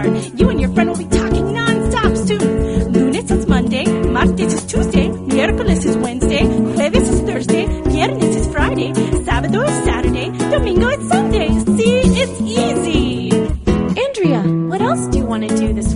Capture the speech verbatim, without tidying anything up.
start. You and your friend will be talking non-stop soon. Lunes is Monday, martes is Tuesday, miércoles is Wednesday, jueves is Thursday, viernes is Friday, sábado is Saturday, domingo is Sunday. See, it's easy. Andrea, what else do you want to do this